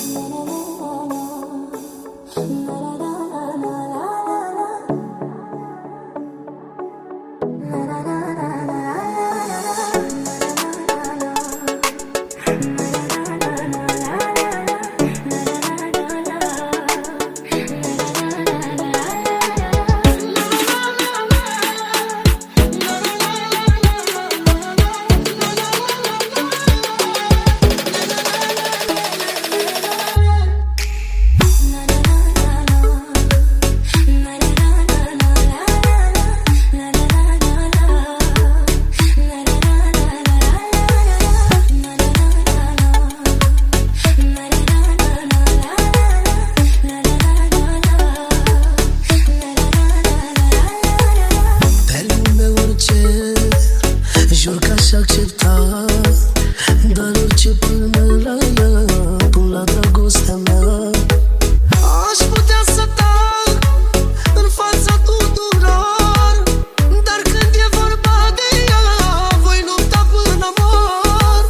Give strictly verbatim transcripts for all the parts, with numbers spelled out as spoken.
Jur că aș accepta, dar orice până la ea, până la dragostea mea. Aș putea să tac în fața tuturor, dar când e vorba de ea, voi lupta până mor.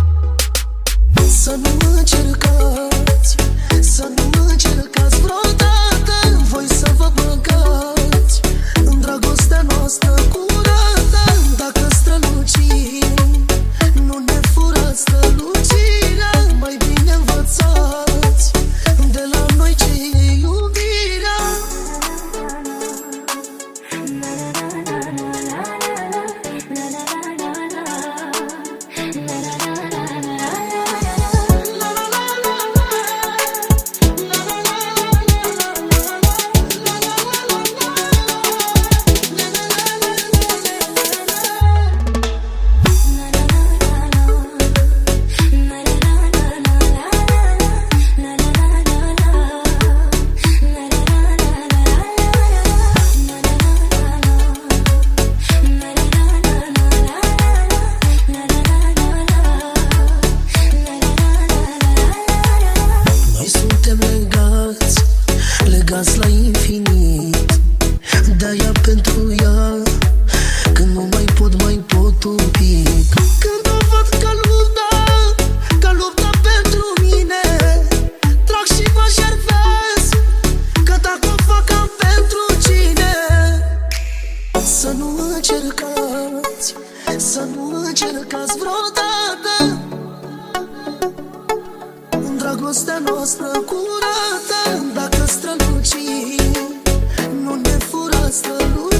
Să nu încercați, să nu încercați vreodată voi să vă băgați în dragostea noastră curată. Dacă strălucim, nu ne furați strălucirea, mai bine învățați de la noi ce e iubirea. Legați la infinit, de-aia pentru ea, când nu mai pot, mai pot un pic. Când o văd că lupta, că lupta pentru mine, trag și mă șervesc, că dacă o fac am pentru cine. Să nu încercați, să nu încercați vreodată în dragostea noastră curată. Dacă strălucim, nu ne furați strălucim.